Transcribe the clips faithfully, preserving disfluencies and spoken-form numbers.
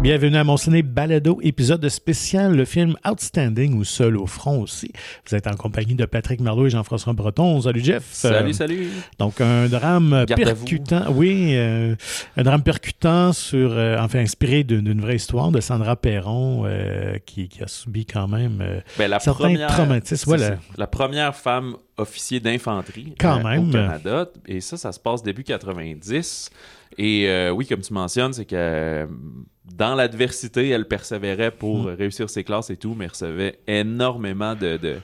Bienvenue à Mon Ciné Balado, épisode spécial, le film Outstanding ou Seul au front aussi. Vous êtes en compagnie de Patrick Merlot et Jean-François Breton. Salut Jeff. Salut, euh, salut. Donc un drame Garde percutant, oui, euh, un drame percutant sur, euh, enfin inspiré d'une, d'une vraie histoire de Sandra Perron euh, qui, qui a subi quand même euh, ben, la certains première, traumatismes. Voilà. La première femme officier d'infanterie quand euh, même. au Canada. Et ça, ça se passe début quatre-vingt-dix. Et euh, oui, comme tu mentionnes, c'est que euh, dans l'adversité, elle persévérait pour mm. réussir ses classes et tout, mais recevait énormément de, de,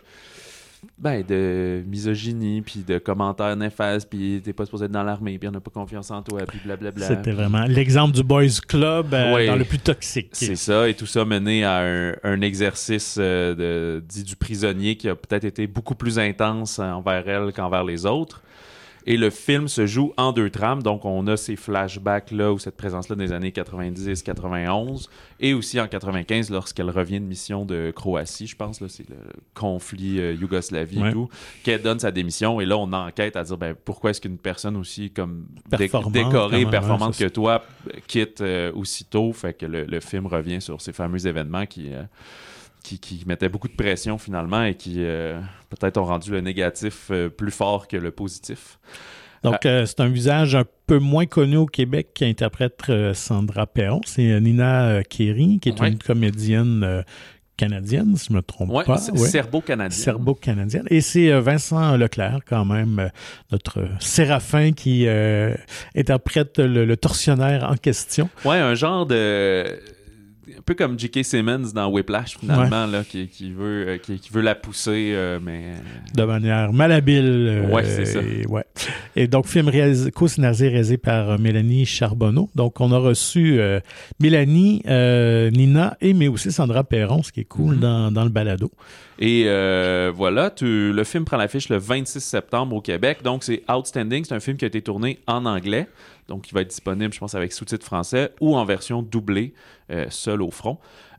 ben, de misogynie, puis de commentaires néfastes, puis t'es pas supposé être dans l'armée, puis on n'a pas confiance en toi, puis blablabla. C'était vraiment l'exemple du Boys Club euh, ouais, dans le plus toxique. C'est ça, et tout ça mené à un, un exercice euh, de, dit du prisonnier qui a peut-être été beaucoup plus intense envers elle qu'envers les autres. Et le film se joue en deux trames, donc on a ces flashbacks-là ou cette présence-là des années quatre-vingt-dix quatre-vingt-onze, et aussi en quatre-vingt-quinze lorsqu'elle revient de mission de Croatie, je pense, là, c'est le conflit euh, Yougoslavie ouais. et tout, qu'elle donne sa démission, et là on enquête à dire ben, pourquoi est-ce qu'une personne aussi comme dé- décorée, même, performante ouais, que toi quitte euh, aussitôt, fait que le, le film revient sur ces fameux événements qui... Euh, Qui, qui mettait beaucoup de pression finalement et qui euh, peut-être ont rendu le négatif euh, plus fort que le positif. Donc, euh, c'est un visage un peu moins connu au Québec qui interprète euh, Sandra Perron. C'est Nina Kerry, qui est ouais. une comédienne euh, canadienne, si je ne me trompe ouais, pas. C'est ouais, serbo-canadienne. Serbo-canadienne. Et c'est euh, Vincent Leclerc, quand même, euh, notre séraphin qui euh, interprète le, le tortionnaire en question. Oui, un genre de... un peu comme J K. Simmons dans Whiplash, finalement, ouais. là, qui, qui, veut, euh, qui, qui veut la pousser, euh, mais... de manière malhabile. Euh, ouais, c'est ça. Et, ouais. et donc, film réalisé, co-scénarisé réalisé par euh, Mélanie Charbonneau. Donc, on a reçu euh, Mélanie, euh, Nina, et mais aussi Sandra Perron, ce qui est cool mm-hmm. dans, dans le balado. Et euh, voilà, tu, le film prend l'affiche le vingt-six septembre au Québec. Donc, c'est Outstanding. C'est un film qui a été tourné en anglais. Donc, il va être disponible, je pense, avec sous-titres français ou en version doublée, euh, seul au front.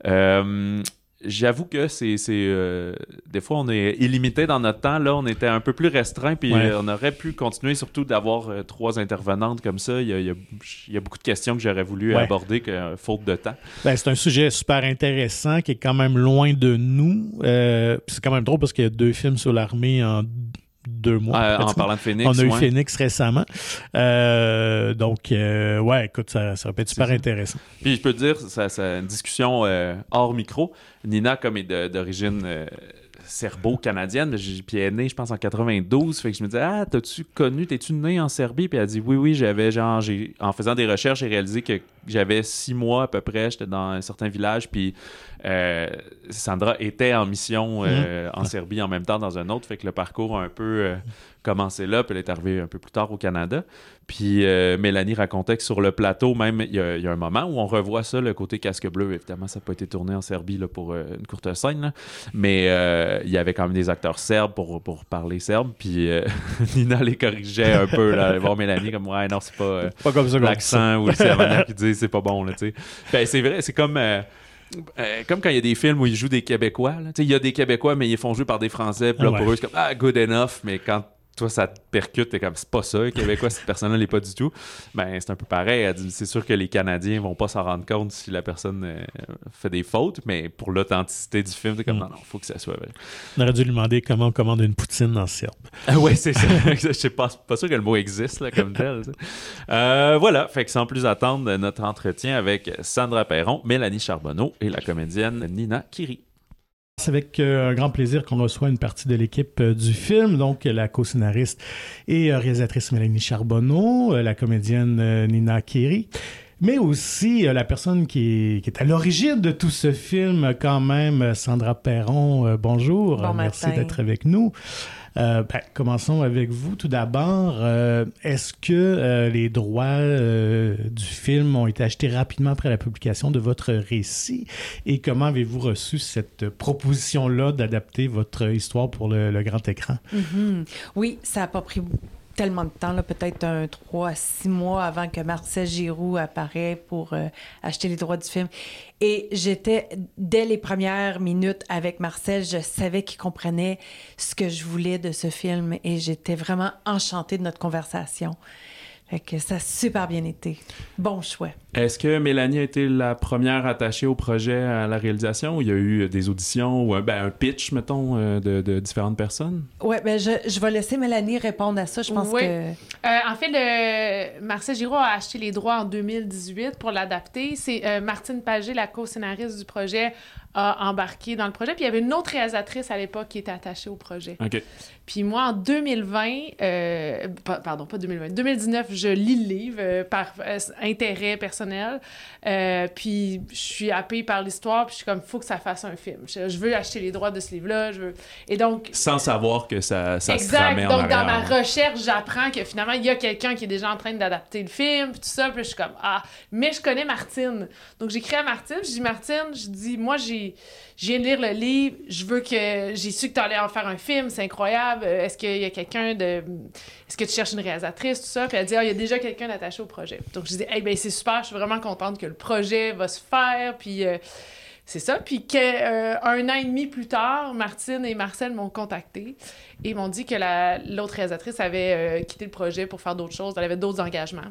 Euh, j'avoue que c'est... c'est euh, des fois, on est illimité dans notre temps. Là, on était un peu plus restreint, puis ouais. euh, on aurait pu continuer, surtout d'avoir euh, trois intervenantes comme ça. Il y a, il y a, il y a beaucoup de questions que j'aurais voulu ouais. aborder, que, euh, faute de temps. Ben, c'est un sujet super intéressant qui est quand même loin de nous. Euh, c'est quand même drôle parce qu'il y a deux films sur l'armée en... deux mois. Euh, en parlant de Phoenix. On a eu ouais. Phoenix récemment. Euh, donc, euh, ouais, écoute, ça, ça va être super intéressant. Puis je peux te dire, ça, c'est une discussion euh, hors micro. Nina, comme est de, d'origine euh, serbo-canadienne, puis elle est née, je pense, en quatre-vingt-douze. Fait que je me disais, ah, t'as-tu connu, t'es-tu née en Serbie? Puis elle a dit, oui, oui, j'avais, genre, j'ai, en faisant des recherches, j'ai réalisé que j'avais six mois à peu près, j'étais dans un certain village, puis euh, Sandra était en mission euh, mmh. en Serbie en même temps dans un autre, fait que le parcours a un peu euh, commencé là, puis elle est arrivée un peu plus tard au Canada. Puis euh, Mélanie racontait que sur le plateau, même, il y, y a un moment où on revoit ça, le côté casque bleu. Évidemment, ça n'a pas été tourné en Serbie là, pour euh, une courte scène, là. Mais euh, il y avait quand même des acteurs serbes pour, pour parler serbe, puis euh, Nina les corrigeait un peu, là, aller voir Mélanie comme, ouais, non, c'est pas, euh, pas comme ça, l'accent ou c'est la manière qu'ils disent, c'est pas bon, là, tu sais. Ben, c'est vrai, c'est comme... Euh, Euh, comme quand il y a des films où ils jouent des Québécois, il y a des Québécois, mais ils font jouer par des Français, puis là, ouais. pour eux, c'est comme « Ah, good enough », mais quand toi, ça te percute, t'es comme « C'est pas ça, Québécois, cette personne-là l'est pas du tout », ben c'est un peu pareil. Elle dit, c'est sûr que les Canadiens vont pas s'en rendre compte si la personne euh, fait des fautes, mais pour l'authenticité du film, t'es comme mm. « Non, non, faut que ça soit vrai ». On aurait dû lui demander comment on commande une poutine en serbe. Ah ouais, c'est ça. Je sais pas, pas sûr que le mot existe là, comme tel. Euh, voilà, fait que sans plus attendre, notre entretien avec Sandra Perron, Mélanie Charbonneau et la comédienne Nina Kerry. C'est avec euh, un grand plaisir qu'on reçoit une partie de l'équipe euh, du film, donc la co-scénariste et euh, réalisatrice Mélanie Charbonneau, euh, la comédienne euh, Nina Kerry, mais aussi euh, la personne qui est, qui est à l'origine de tout ce film quand même, Sandra Perron. Euh, bonjour, bon merci matin. d'être avec nous. Euh, ben, commençons avec vous tout d'abord. Euh, est-ce que euh, les droits euh, du film ont été achetés rapidement après la publication de votre récit? Et comment avez-vous reçu cette proposition-là d'adapter votre histoire pour le, le grand écran? Mm-hmm. Oui, ça n'a pas pris tellement de temps, là, peut-être un trois à six mois avant que Marcel Giroux apparaît pour euh, acheter les droits du film. Et j'étais, dès les premières minutes avec Marcel, je savais qu'il comprenait ce que je voulais de ce film et j'étais vraiment enchantée de notre conversation. Fait que ça a super bien été. Bon choix. Est-ce que Mélanie a été la première attachée au projet à la réalisation ou il y a eu des auditions ou un, ben, un pitch, mettons, euh, de, de différentes personnes? Oui, ben je, je vais laisser Mélanie répondre à ça. Je pense oui. que... Euh, en fait, le... Marcel Giroux a acheté les droits en deux mille dix-huit pour l'adapter. C'est euh, Martine Pagé, la co-scénariste du projet, a embarqué dans le projet. Puis il y avait une autre réalisatrice à l'époque qui était attachée au projet. OK. Puis moi, en deux mille vingt, euh, pardon, pas deux mille vingt, deux mille dix-neuf, je lis le livre euh, par euh, intérêt personnel. Euh, puis je suis happée par l'histoire, puis je suis comme, faut que ça fasse un film. Je, je veux acheter les droits de ce livre-là. Je veux... Et donc... Sans savoir que ça, ça exact. se ramait en Donc, arrière. dans ma recherche, j'apprends que finalement, il y a quelqu'un qui est déjà en train d'adapter le film, puis tout ça. Puis je suis comme, ah, mais je connais Martine. Donc, j'écris à Martine, je dis, Martine, je dis, moi, j'ai... Je viens de lire le livre, je veux que... J'ai su que tu allais en faire un film, c'est incroyable. Est-ce qu'il y a quelqu'un de... Est-ce que tu cherches une réalisatrice, tout ça? Puis elle dit, ah, il y a déjà quelqu'un d'attaché au projet. Donc, je dis, hey, ben c'est super, je suis vraiment contente que le projet va se faire, puis... Euh, c'est ça. Puis qu'un euh, an et demi plus tard, Martine et Marcel m'ont contacté et m'ont dit que la, l'autre réalisatrice avait euh, quitté le projet pour faire d'autres choses. Elle avait d'autres engagements.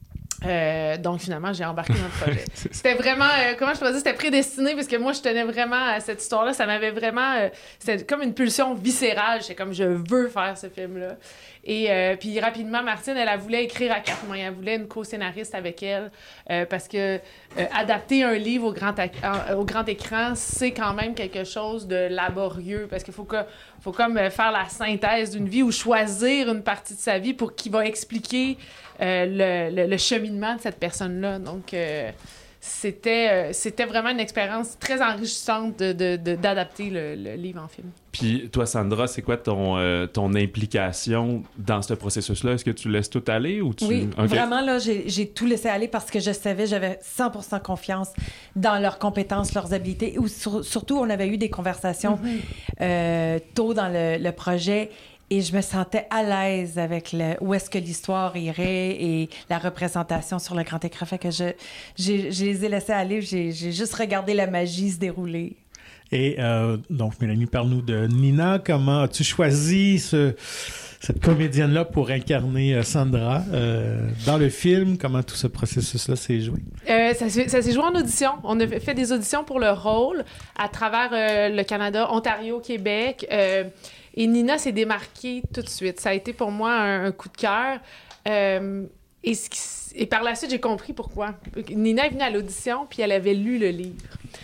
Euh, donc, finalement, j'ai embarqué dans le projet. C'était vraiment, euh, comment je pourrais dire, c'était prédestiné parce que moi, je tenais vraiment à cette histoire-là. Ça m'avait vraiment... Euh, c'était comme une pulsion viscérale. J'étais comme, je veux faire ce film-là. Et euh, puis, rapidement, Martine, elle, elle voulait écrire à quatre mains. Elle voulait une co-scénariste avec elle euh, parce que euh, adapter un livre au grand, ac- au grand écran, c'est quand même quelque chose de laborieux parce qu'il faut, que, faut comme faire la synthèse d'une vie ou choisir une partie de sa vie pour qui va expliquer euh, le, le, le cheminement de cette personne-là. Donc, euh, c'était, euh, c'était vraiment une expérience très enrichissante de, de, de, d'adapter le, le livre en film. Puis toi, Sandra, c'est quoi ton, euh, ton implication dans ce processus-là? Est-ce que tu laisses tout aller ou tu... Oui, okay. Vraiment, là, j'ai, j'ai tout laissé aller parce que je savais, j'avais cent pour cent confiance dans leurs compétences, leurs habiletés. Ou sur, surtout, on avait eu des conversations mm-hmm. euh, tôt dans le, le projet et je me sentais à l'aise avec le, où est-ce que l'histoire irait et la représentation sur le grand écran. Fait que je, j'ai, je les ai laissés aller, j'ai, j'ai juste regardé la magie se dérouler. Et euh, donc, Mélanie, parle-nous de Nina. Comment as-tu choisi ce, cette comédienne-là pour incarner euh, Sandra euh, dans le film? Comment tout ce processus-là s'est joué? Euh, ça, ça s'est joué en audition. On a fait des auditions pour le rôle à travers euh, le Canada, Ontario, Québec. Euh, et Nina s'est démarquée tout de suite. Ça a été pour moi un, un coup de cœur. Euh, et, ce qui, et par la suite, j'ai compris pourquoi. Nina est venue à l'audition, puis elle avait lu le livre.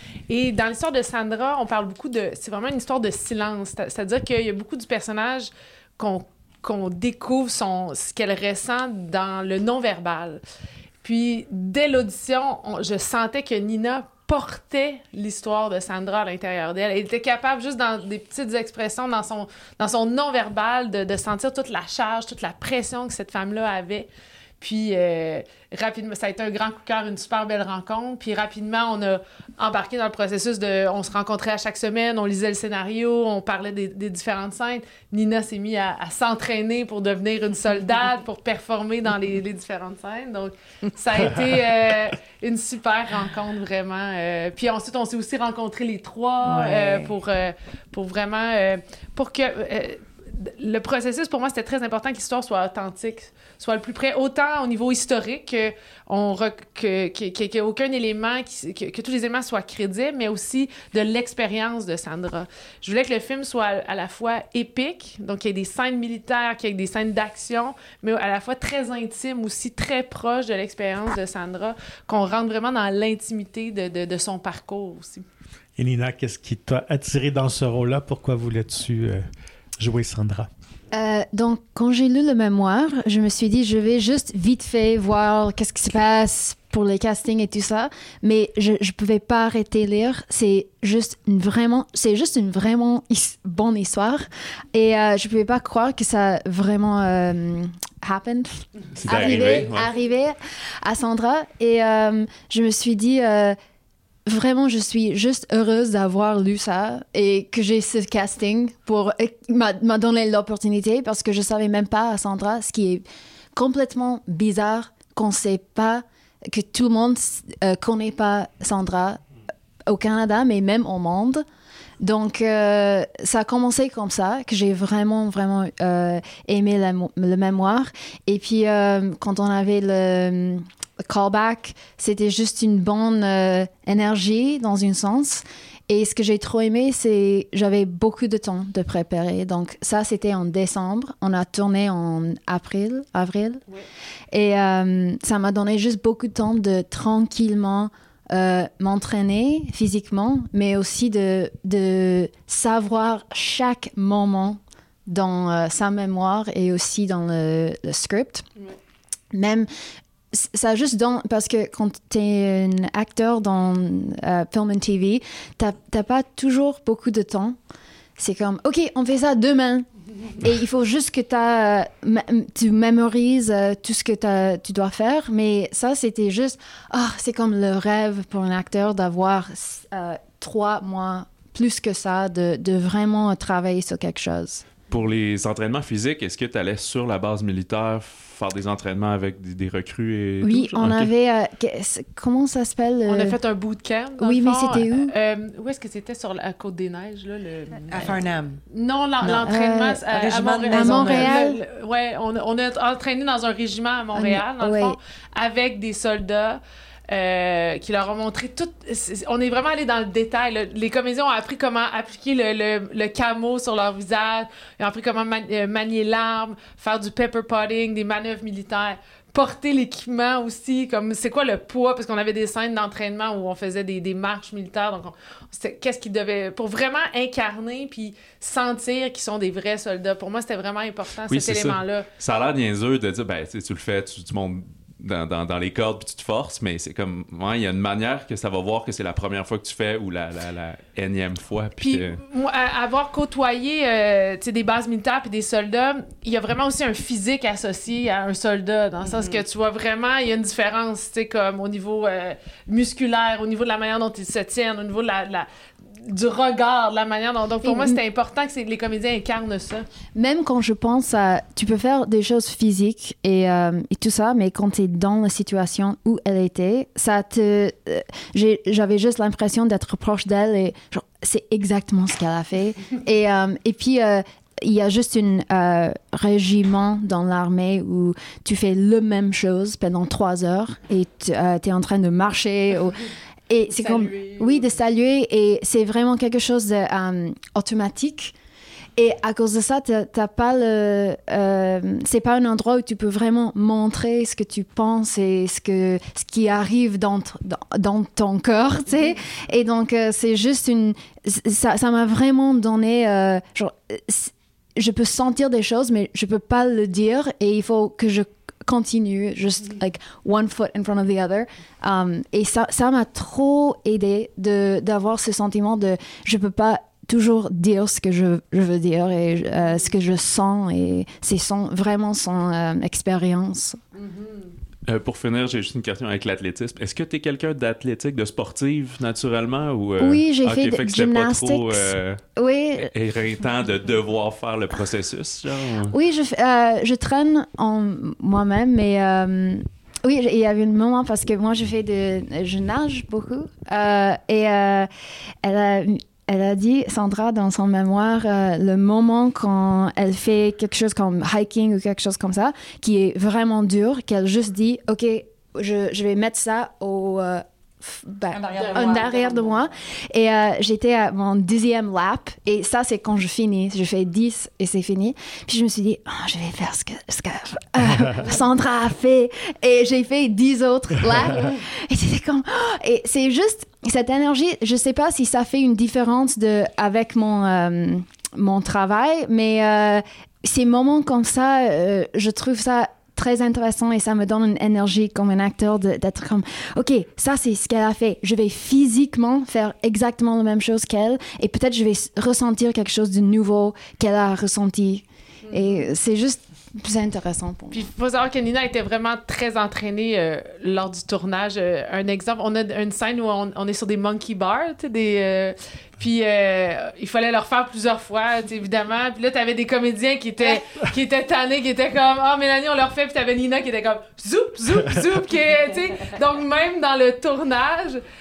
Et dans l'histoire de Sandra, on parle beaucoup de... C'est vraiment une histoire de silence. C'est-à-dire qu'il y a beaucoup du personnage qu'on, qu'on découvre son, ce qu'elle ressent dans le non-verbal. Puis, dès l'audition, on, je sentais que Nina portait l'histoire de Sandra à l'intérieur d'elle. Elle était capable, juste dans des petites expressions, dans son, dans son non-verbal, de, de sentir toute la charge, toute la pression que cette femme-là avait. Puis, euh, rapidement, ça a été un grand coup de cœur, une super belle rencontre. Puis, rapidement, on a embarqué dans le processus de... On se rencontrait à chaque semaine, on lisait le scénario, on parlait des, des différentes scènes. Nina s'est mise à, à s'entraîner pour devenir une soldate, pour performer dans les, les différentes scènes. Donc, ça a été euh, une super rencontre, vraiment. Euh, puis ensuite, on s'est aussi rencontrés les trois ouais. euh, pour, euh, pour vraiment... Euh, pour que... Euh, le processus, pour moi, c'était très important que l'histoire soit authentique, soit le plus près, autant au niveau historique, que on rec... que, que, que, que aucun élément, qui... que, que tous les éléments soient crédibles, mais aussi de l'expérience de Sandra. Je voulais que le film soit à la fois épique, donc qu'il y ait des scènes militaires, qu'il y ait des scènes d'action, mais à la fois très intime, aussi très proche de l'expérience de Sandra, qu'on rentre vraiment dans l'intimité de, de, de son parcours aussi. Et Nina, qu'est-ce qui t'a attiré dans ce rôle-là? Pourquoi voulais-tu... Euh... jouer Sandra? Euh, donc, quand j'ai lu le mémoire, je me suis dit, je vais juste vite fait voir qu'est-ce qui se passe pour les castings et tout ça, mais je ne pouvais pas arrêter de lire. C'est juste une vraiment, c'est juste une vraiment is- bonne histoire. Et euh, je ne pouvais pas croire que ça a vraiment euh, happened. C'est arrivé, arrivé, ouais. arrivé à Sandra. Et euh, je me suis dit... Euh, Vraiment, je suis juste heureuse d'avoir lu ça et que j'ai ce casting pour m'a, m'a donné l'opportunité parce que je savais même pas à Sandra, ce qui est complètement bizarre qu'on sait pas, que tout le monde euh, connaît pas Sandra au Canada, mais même au monde. Donc, euh, ça a commencé comme ça, que j'ai vraiment, vraiment euh, aimé la, le mémoire. Et puis, euh, quand on avait le, le callback, c'était juste une bonne euh, énergie dans un sens. Et ce que j'ai trop aimé, c'est j'avais beaucoup de temps de préparer. Donc, ça, c'était en décembre. On a tourné en avril. avril. Oui. Et euh, ça m'a donné juste beaucoup de temps de tranquillement Euh, m'entraîner physiquement, mais aussi de, de savoir chaque moment dans euh, sa mémoire et aussi dans le, le script. Ouais. Même, ça juste dans... Parce que quand tu es un acteur dans euh, film et T V, t'as, t'as pas toujours beaucoup de temps. C'est comme, OK, on fait ça demain. Et il faut juste que t'as, tu mémorises euh, tout ce que t'as, tu dois faire. Mais ça, c'était juste... Ah, oh, c'est comme le rêve pour un acteur d'avoir euh, trois mois, plus que ça, de, de vraiment travailler sur quelque chose. Pour les entraînements physiques, est-ce que tu allais sur la base militaire faire des entraînements avec des, des recrues et oui, tout? On okay. avait... Euh, comment ça s'appelle? On a fait un bootcamp. Oui, mais c'était où? Euh, où est-ce que c'était? Sur la Côte-des-Neiges, là? Le... À Farnham. Non, l'en, non. l'entraînement Euh, à, à Montréal. À Montréal. Le, le, ouais, on, on a entraîné dans un régiment à Montréal, dans ouais. le fond, avec des soldats. Euh, qui leur ont montré tout. On est vraiment allé dans le détail. Là. Les comédiens ont appris comment appliquer le, le, le camo sur leur visage. Ils ont appris comment man- euh, manier l'arme, faire du pepper potting, des manœuvres militaires, porter l'équipement aussi. Comme c'est quoi le poids? Parce qu'on avait des scènes d'entraînement où on faisait des, des marches militaires. Donc, on, c'était, qu'est-ce qu'ils devaient. Pour vraiment incarner puis sentir qu'ils sont des vrais soldats. Pour moi, c'était vraiment important, oui, cet élément-là. Ça. ça a l'air niaiseux de dire, ben, tu le fais, tu, tu montes. Dans, dans, dans les cordes, puis tu te forces, mais c'est comme... Ouais, il y a une manière que ça va voir que c'est la première fois que tu fais ou la, la, la énième fois. Puis, puis que... moi, avoir côtoyé euh, des bases militaires puis des soldats, il y a vraiment aussi un physique associé à un soldat, dans le mm-hmm. sens que tu vois vraiment, il y a une différence, tu sais, comme au niveau euh, musculaire, au niveau de la manière dont ils se tiennent, au niveau de la... la du regard, de la manière dont... Donc, pour et moi, c'était important que c'est, les comédiens incarnent ça. Même quand je pense à... Tu peux faire des choses physiques et, euh, et tout ça, mais quand tu es dans la situation où elle était, ça te... Euh, j'ai, j'avais juste l'impression d'être proche d'elle et genre, c'est exactement ce qu'elle a fait. et, euh, et puis... Euh, il y a juste un euh, régiment dans l'armée où tu fais la même chose pendant trois heures et tu euh, es en train de marcher... Ou, et c'est comme, oui, de saluer, et c'est vraiment quelque chose d'automatique. Um, et à cause de ça, t'as, t'as pas le, euh, c'est pas un endroit où tu peux vraiment montrer ce que tu penses et ce que, ce qui arrive dans, t- dans, dans ton corps, tu sais. Et donc, euh, c'est juste une, ça, ça m'a vraiment donné, euh, genre, je peux sentir des choses, mais je peux pas le dire, et il faut que je continue, just like one foot in front of the other. Um, et ça, ça m'a trop aidé de, d'avoir ce sentiment de je peux pas toujours dire ce que je, je veux dire et euh, ce que je sens, et c'est son, vraiment son euh, expérience. Euh, pour finir, j'ai juste une question avec l'athlétisme. Est-ce que tu es quelqu'un d'athlétique, de sportive, naturellement? Ou, euh... Oui, j'ai ah, fait, fait de gymnastics. Pas trop, euh, oui. éreintant de devoir faire le processus, genre? Oui, je, euh, je traîne en moi-même, mais... Euh, oui, il y avait un moment, parce que moi, je fais de... Je nage beaucoup. Euh, et euh, elle a... Elle a dit, Sandra, dans son mémoire, euh, le moment quand elle fait quelque chose comme hiking ou quelque chose comme ça, qui est vraiment dur, qu'elle juste dit, OK, je, je vais mettre ça au... Euh, Ben, en arrière de, en moi, arrière de moi. Et euh, j'étais à mon dixième lap. Et ça, c'est quand je finis. Je fais dix et c'est fini. Puis je me suis dit, oh, je vais faire ce que, ce que euh, Sandra a fait. Et j'ai fait dix autres laps. Et c'était comme... Oh, et c'est juste cette énergie. Je sais pas si ça fait une différence de, avec mon, euh, mon travail. Mais euh, ces moments comme ça, euh, je trouve ça... très intéressant, et ça me donne une énergie comme un acteur de, d'être comme OK, ça c'est ce qu'elle a fait, je vais physiquement faire exactement la même chose qu'elle, et peut-être je vais ressentir quelque chose de nouveau qu'elle a ressenti. Mm. Et c'est juste plus intéressant pour moi. Puis il faut savoir que Nina était vraiment très entraînée euh, lors du tournage. Euh, un exemple, on a une scène où on, on est sur des monkey bars, tu sais, des... Euh, puis euh, il fallait le refaire plusieurs fois, évidemment. Puis là, t'avais des comédiens qui étaient, qui étaient tannés, qui étaient comme « Ah, oh, Mélanie, on le refait. » Puis t'avais Nina qui était comme « Zoup, zoup, zoup. » Donc, même dans le tournage,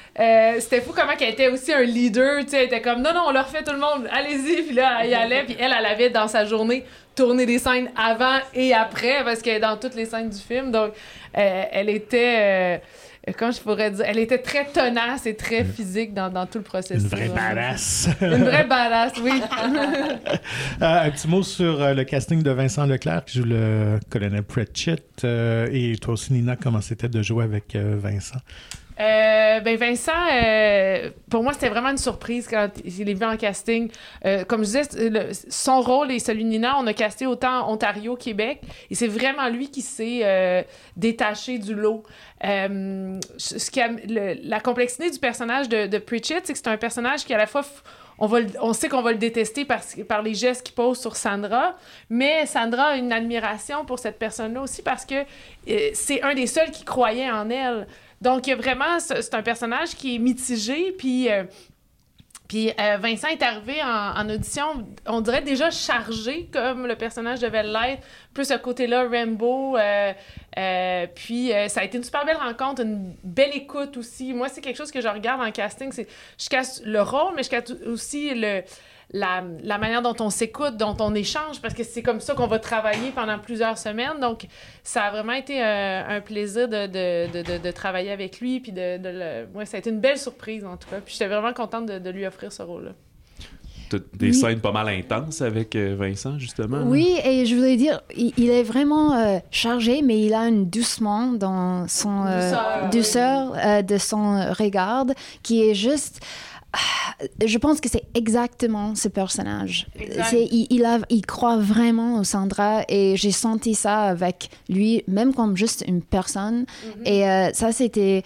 Euh, c'était fou comment elle était aussi un leader, tu sais, elle était comme non non on leur fait tout le monde, allez-y, puis là elle y allait, puis elle elle avait dans sa journée tourné des scènes avant et après parce qu'elle est dans toutes les scènes du film, donc euh, elle était euh, comment je pourrais dire, elle était très tenace et très physique dans, dans tout le processus. Une vraie badass. Une vraie badass, oui. euh, un petit mot sur euh, le casting de Vincent Leclerc qui joue le colonel Pratchett, euh, et toi aussi Nina, comment c'était de jouer avec euh, Vincent? Euh, ben Vincent, euh, pour moi, c'était vraiment une surprise quand il est vu en casting. Euh, comme je disais, le, son rôle et celui de Nina, on a casté autant Ontario, Québec, et c'est vraiment lui qui s'est euh, détaché du lot. Euh, ce qui a, le, la complexité du personnage de, de Pratchett, c'est que c'est un personnage qui, à la fois, on, va le, on sait qu'on va le détester par, par les gestes qu'il pose sur Sandra, mais Sandra a une admiration pour cette personne-là aussi parce que euh, c'est un des seuls qui croyait en elle. Donc, il y a vraiment, c'est un personnage qui est mitigé, puis, euh, puis euh, Vincent est arrivé en, en audition, on dirait déjà chargé, comme le personnage devait l'être, plus ce côté-là, Rambo, euh, euh, puis euh, ça a été une super belle rencontre, une belle écoute aussi. Moi, c'est quelque chose que je regarde en casting, c'est je casse le rôle, mais je casse aussi le... La, la manière dont on s'écoute, dont on échange, parce que c'est comme ça qu'on va travailler pendant plusieurs semaines. Donc, ça a vraiment été euh, un plaisir de, de, de, de, de travailler avec lui. Puis de, de le... ouais, ça a été une belle surprise, en tout cas. Puis j'étais vraiment contente de, de lui offrir ce rôle-là. T'as des Oui. scènes pas mal intenses avec euh, Vincent, justement. là. Oui, et je voulais dire, il, il est vraiment euh, chargé, mais il a une doucement dans son euh, Douceur, douceur euh, de son regard qui est juste. Je pense que c'est exactement ce personnage. Exact. C'est, il, il, a, il croit vraiment au Sandra et j'ai senti ça avec lui, même comme juste une personne. Mm-hmm. Et euh, ça, c'était...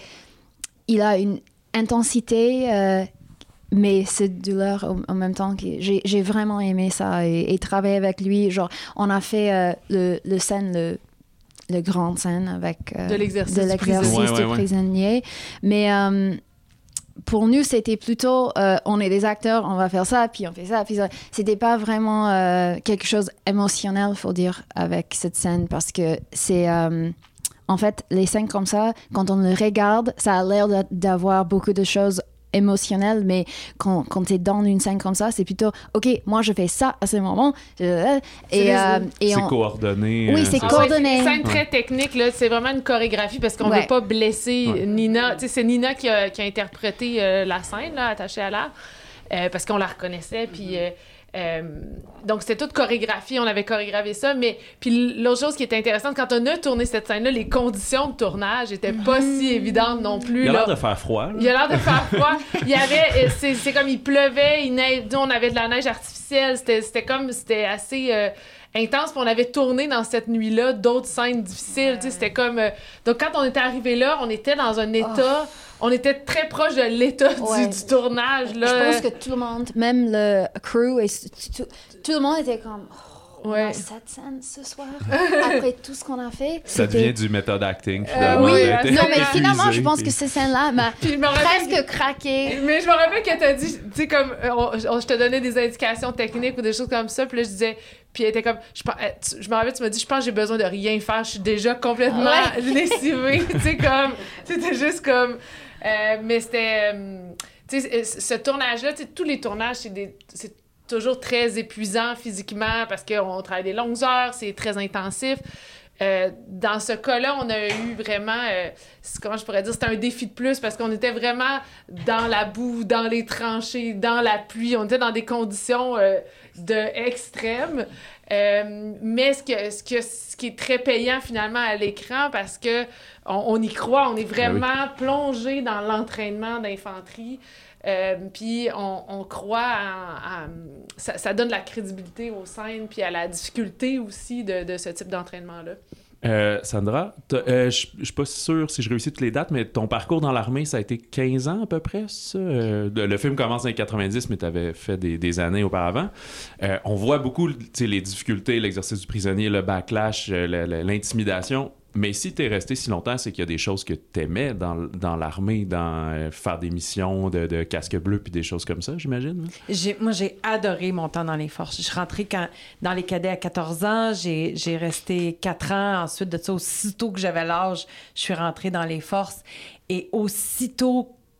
Il a une intensité, euh, mais cette douleur en, en même temps. Qui, j'ai, j'ai vraiment aimé ça et, et travailler avec lui. Genre, on a fait euh, le, le scène... Le, le grand scène avec... Euh, De l'exercice de du l'exercice prisonnier. Ouais, du ouais, ouais. prisonnier. Mais... Euh, pour nous, c'était plutôt, euh, on est des acteurs, on va faire ça, puis on fait ça, puis ça. C'était pas vraiment euh, quelque chose d'émotionnel, faut dire, avec cette scène, parce que c'est... Euh, en fait, les scènes comme ça, quand on le regarde, ça a l'air d'avoir beaucoup de choses émotionnelles, mais quand, quand tu es dans une scène comme ça, c'est plutôt, OK, moi, je fais ça à ce moment. Euh, et, euh, et C'est on... coordonné. Oui, euh, c'est ça. Ah coordonné. ouais, c'est une scène très technique, là. C'est vraiment une chorégraphie parce qu'on Ouais. veut pas blesser Ouais. Nina. Tu sais, c'est Nina qui a, qui a interprété euh, la scène, là, attachée à l'arbre, euh, parce qu'on la reconnaissait. Puis, euh, euh, donc, c'était toute chorégraphie. On avait chorégraphié ça. Mais, puis l'autre chose qui était intéressante, quand on a tourné cette scène-là, les conditions de tournage étaient pas si évidentes non plus. Il a là. l'air de faire froid. là. Il a l'air de faire froid. Il y avait, euh, c'est, c'est comme il pleuvait, il neige, on avait de la neige artificielle. C'était, c'était comme, c'était assez euh, intense. Puis on avait tourné dans cette nuit-là d'autres scènes difficiles. Tu sais, c'était comme, euh, donc quand on était arrivé là, on était dans un état, on était très proche de l'état du- Ouais. du, tournage là. Je pense que tout le monde, même le crew, et tout, tout le monde était comme... Oh, Ouais. on a cette scène ce soir, après tout ce qu'on a fait. Ça c'était- devient du méthode acting, finalement. oui, d'être Non, mais épuisé, finalement, je pense puis- que ces scènes-là m'a Puis je me rappelle presque craqué. Mais je me rappelle que t'as dit, tu sais, comme, euh, on- on- je te donnais des indications techniques ou des choses comme ça, puis là, je disais, puis elle était comme, je, pen- euh, tu- je me rappelle, tu m'as dit, je pense que j'ai besoin de rien faire, je suis déjà complètement Ouais. lessivée, tu sais, comme, c'était juste comme, euh, mais c'était, euh, tu sais, ce ce tournage-là, tu sais, tous les tournages, c'est des, c'est toujours très épuisant physiquement parce qu'on travaille des longues heures, c'est très intensif. Euh, dans ce cas-là, on a eu vraiment, euh, c'est- comment je pourrais dire, c'était un défi de plus parce qu'on était vraiment dans la boue, dans les tranchées, dans la pluie. On était dans des conditions euh, de extrêmes. Euh, mais ce, que, ce, que, ce qui est très payant finalement à l'écran parce que on, on y croit, on est vraiment plongé dans l'entraînement d'infanterie. Euh, puis on, on croit en, en- ça, ça donne de la crédibilité aux scènes puis à la difficulté aussi de, de ce type d'entraînement-là. Euh, Sandra, t'as- euh, je je suis pas sûr si je réussis toutes les dates, mais ton parcours dans l'armée, ça a été quinze ans à peu près, ça? Euh, le, le film commence dans les quatre-vingt-dix, mais tu avais fait des, des années auparavant. Euh, on voit beaucoup tu sais, les difficultés, l'exercice du prisonnier, le backlash, euh, le- le- l'intimidation. Mais si t'es resté si longtemps, c'est qu'il y a des choses que t'aimais dans, dans l'armée, dans euh, faire des missions de, de casque bleu puis des choses comme ça, j'imagine. hein? J'ai, moi, j'ai adoré mon temps dans les forces. Je suis rentrée quand, dans les cadets à quatorze ans. J'ai, j'ai resté quatre ans. Ensuite de ça, aussitôt que j'avais l'âge, je suis rentrée dans les forces. Et aussitôt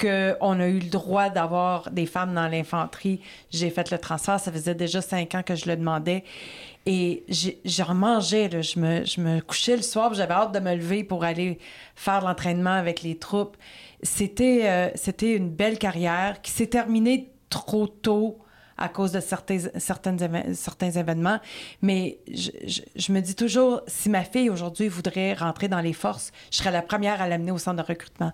qu'on a eu le droit d'avoir des femmes dans l'infanterie, j'ai fait le transfert. Ça faisait déjà cinq ans que je le demandais. Et j'ai, j'en mangeais, là. Je me, je me couchais le soir, puis j'avais hâte de me lever pour aller faire l'entraînement avec les troupes. C'était, euh, c'était une belle carrière qui s'est terminée trop tôt à cause de certains, certaines éve- certains événements. Mais je, je, je me dis toujours, si ma fille aujourd'hui voudrait rentrer dans les forces, je serais la première à l'amener au centre de recrutement.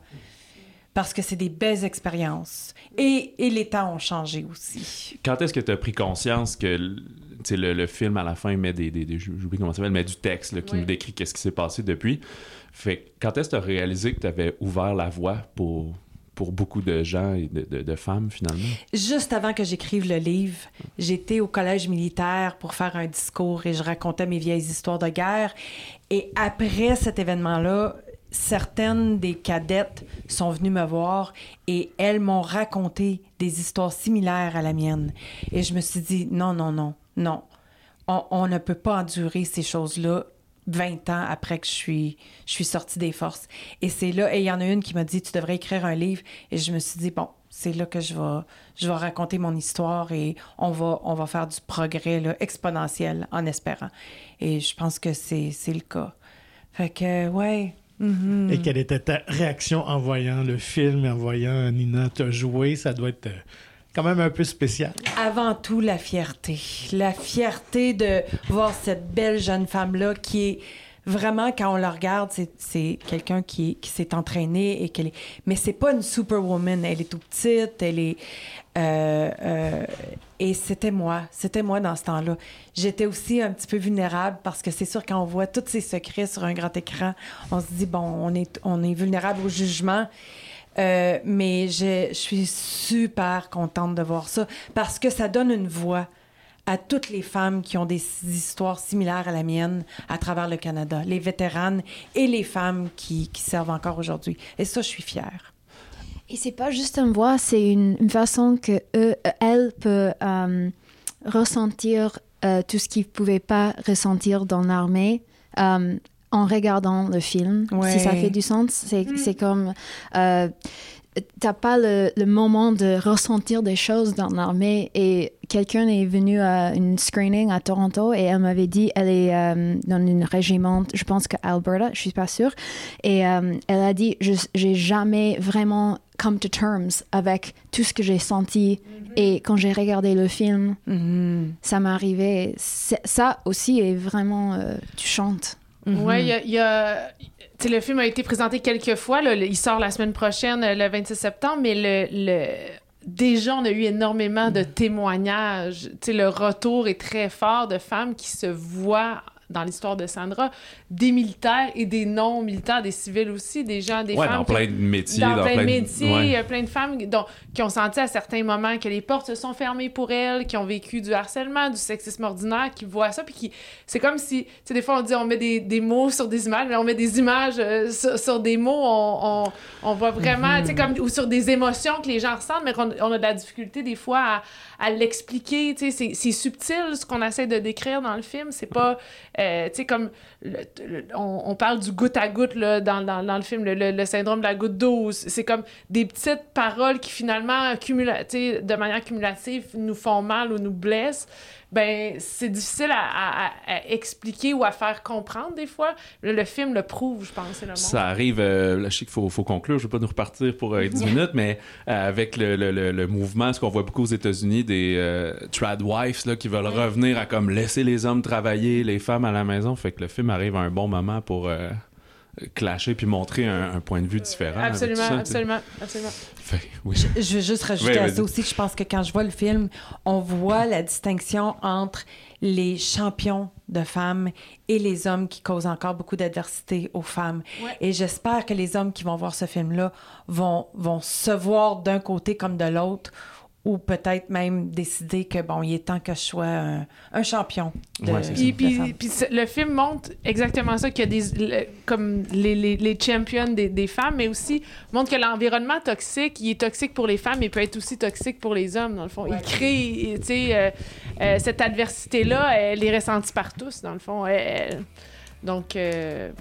Parce que c'est des belles expériences. Et, et les temps ont changé aussi. Quand est-ce que tu as pris conscience que le, le film, à la fin, met des... des, des j'oublie comment ça s'appelle, met du texte là, qui oui. nous décrit qu'est-ce qui s'est passé depuis. Fait quand est-ce que tu as réalisé que tu avais ouvert la voie pour, pour beaucoup de gens et de, de, de femmes, finalement? Juste avant que j'écrive le livre, j'étais au collège militaire pour faire un discours et je racontais mes vieilles histoires de guerre. Et après cet événement-là, certaines des cadettes sont venues me voir et elles m'ont raconté des histoires similaires à la mienne. Et je me suis dit, non, non, non, non. On, on ne peut pas endurer ces choses-là vingt ans après que je suis, je suis sortie des forces. Et c'est là, et il y en a une qui m'a dit, tu devrais écrire un livre. Et je me suis dit, bon, c'est là que je vais, je vais raconter mon histoire et on va, on va faire du progrès là, exponentiel en espérant. Et je pense que c'est, c'est le cas. Fait que, ouais... Mm-hmm. Et quelle était ta réaction en voyant le film, en voyant Nina te jouer? Ça doit être euh, quand même un peu spécial. Avant tout, la fierté. La fierté de voir cette belle jeune femme-là qui est vraiment, quand on la regarde, c'est, c'est quelqu'un qui, qui s'est entraîné et qu'elle est... Mais c'est pas une superwoman. Elle est tout petite, elle est... Euh, euh, et c'était moi, c'était moi dans ce temps-là. J'étais aussi un petit peu vulnérable parce que c'est sûr, quand on voit tous ces secrets sur un grand écran, on se dit, bon, on est, on est vulnérable au jugement. Euh, mais je, je suis super contente de voir ça parce que ça donne une voix à toutes les femmes qui ont des histoires similaires à la mienne à travers le Canada, les vétéranes et les femmes qui, qui servent encore aujourd'hui. Et ça, je suis fière. Et c'est pas juste une voix, c'est une, une façon que eux, elle peut euh, ressentir euh, tout ce qu'ils ne pouvaient pas ressentir dans l'armée euh, en regardant le film. Ouais. Si ça fait du sens, c'est, mm. c'est comme... Euh, t'as pas le, le moment de ressentir des choses dans l'armée et quelqu'un est venu à une screening à Toronto et elle m'avait dit, elle est euh, dans une régiment, je pense que Alberta, je suis pas sûre, et euh, elle a dit, je, j'ai jamais vraiment come to terms avec tout ce que j'ai senti mm-hmm. et quand j'ai regardé le film, mm-hmm. ça m'est arrivé. C'est, ça aussi est vraiment, euh, tu chantes. Mm-hmm. Ouais, il y a... Y a... T'sais, le film a été présenté quelques fois. Là, il sort la semaine prochaine, le vingt-six septembre, mais le, le... déjà, on a eu énormément de témoignages. T'sais, le retour est très fort de femmes qui se voient dans l'histoire de Sandra, des militaires et des non-militaires, des civils aussi, des gens, des ouais, femmes... dans plein de métiers. Dans, dans plein de plein métiers, de... Ouais. il y a plein de femmes dont, qui ont senti à certains moments que les portes se sont fermées pour elles, qui ont vécu du harcèlement, du sexisme ordinaire, qui voient ça, puis qui... C'est comme si... Tu sais, des fois, on dit on met des, des mots sur des images, mais on met des images euh, sur, sur des mots, on, on, on voit vraiment... Mm-hmm. Tu sais, comme... Ou sur des émotions que les gens ressentent, mais qu'on on a de la difficulté, des fois, à, à l'expliquer. Tu sais, c'est, c'est subtil, ce qu'on essaie de décrire dans le film. C'est pas... Euh, tu sais, comme... Le, le, on, on parle du goutte à goutte là, dans, dans, dans le film, le, le, le syndrome de la goutte d'eau. C'est comme des petites paroles qui finalement, cumula- de manière cumulative, nous font mal ou nous blessent. Ben, c'est difficile à, à, à expliquer ou à faire comprendre des fois. Le, le film le prouve, je pense. Le monde. Ça arrive, euh, là, je sais qu'il faut, faut conclure, je ne vais pas nous repartir pour euh, dix minutes, mais euh, avec le, le, le, le mouvement, ce qu'on voit beaucoup aux États-Unis, des euh, trad wives là, qui veulent ouais. revenir à comme laisser les hommes travailler, les femmes à la maison, fait que le film arrive à un bon moment pour euh, clasher puis montrer un, un point de vue différent. Absolument, ça, absolument, absolument. Fait, oui. je, je veux juste rajouter oui, à vas-y. ça aussi que je pense que quand je vois le film, on voit la distinction entre les champions de femmes et les hommes qui causent encore beaucoup d'adversité aux femmes. Ouais. Et j'espère que les hommes qui vont voir ce film-là vont, vont se voir d'un côté comme de l'autre, ou peut-être même décider que, bon, il est temps que je sois un, un champion de, ouais, puis, de puis, femmes. puis le film montre exactement ça, qu'il y a des... Le, comme les, les, les champions des, des femmes, mais aussi montre que l'environnement toxique, il est toxique pour les femmes, mais peut être aussi toxique pour les hommes, dans le fond. Ouais. Il crée, tu sais, euh, euh, cette adversité-là, elle est ressentie par tous, dans le fond. Elle, elle... Donc, euh, voilà.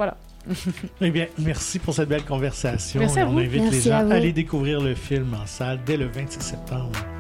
Eh bien, merci pour cette belle conversation. Merci à Et on vous. invite Merci les gens à vous. à aller découvrir le film en salle dès le vingt-six septembre.